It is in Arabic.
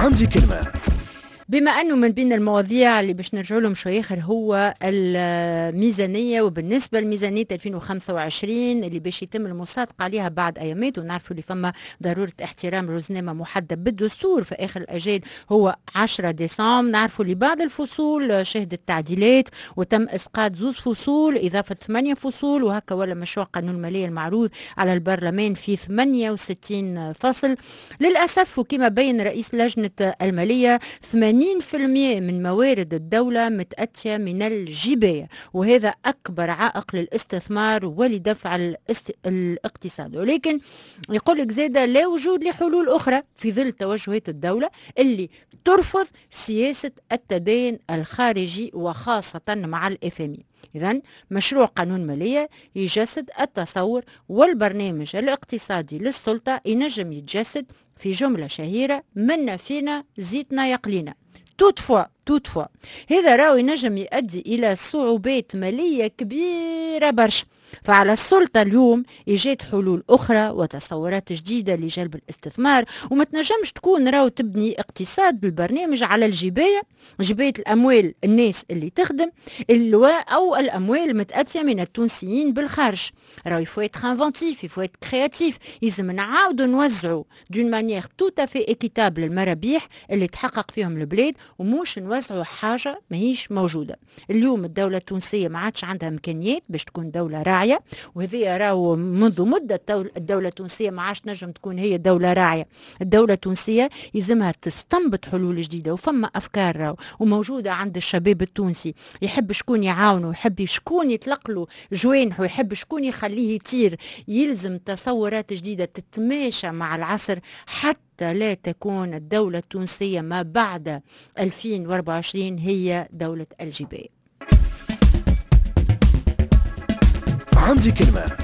عندي كلمة. بما أنه من بين المواضيع اللي باش نرجع لهم شوي آخر هو الميزانية، وبالنسبة لميزانية 2025 اللي باش يتم المصادقة عليها بعد أيامات، ونعرفوا اللي فما ضرورة احترام رزنامة محدد بالدستور في آخر الأجال هو 10 ديسمبر. نعرفوا اللي بعض الفصول شهدت تعديلات وتم إسقاط 2 فصول إضافة 8 فصول، وهكا ولا مشروع قانون المالية المعروض على البرلمان في 68 فصل. للأسف وكما بين رئيس لجنة المالية 80% من موارد الدولة متأتية من الجباية، وهذا أكبر عائق للاستثمار ولدفع الاقتصاد. ولكن يقول لك زادة لا وجود لحلول أخرى في ظل توجهات الدولة اللي ترفض سياسة التدين الخارجي وخاصة مع الFMI. إذن مشروع قانون مالية يجسد التصور والبرنامج الاقتصادي للسلطة ينجم يتجسد في جملة شهيرة: منا فينا زيتنا يقلينا. توتفوا هذا راهو ينجم يؤدي إلى صعوبات مالية كبيرة برشا. فعلى السلطة اليوم إيجاد حلول أخرى وتصورات جديدة لجلب الاستثمار، وما تنجمش تكون راهو تبني اقتصاد البرنامج على جباية الأموال الناس اللي تخدم أو الأموال المتأتية من التونسيين بالخارج. راهو يفو être inventif، يفو être créatif، يلزم نعاودوا نوزعوا دون مانيير تو افي ايكيتابل المرابيح اللي تحقق فيهم البلاد، وموش نوزعوا حاجة ماهيش موجودة. اليوم الدولة التونسية ما عادش عندها إمكانيات باش تكون دولة راعية، وهذه راهو منذ مدة الدولة التونسية ما عادش نجم تكون هي دولة راعية. الدولة التونسية يلزمها تستنبط حلول جديدة، وفما أفكار راهو وموجودة عند الشباب التونسي، يحب شكون يعاونه، يحب شكون يطلق له جوانح، ويحب شكون يخليه يطير. يلزم تصورات جديدة تتماشى مع العصر حتى لا تكون الدولة التونسية ما بعد 2024 هي دولة الجبال. عندي كلمة.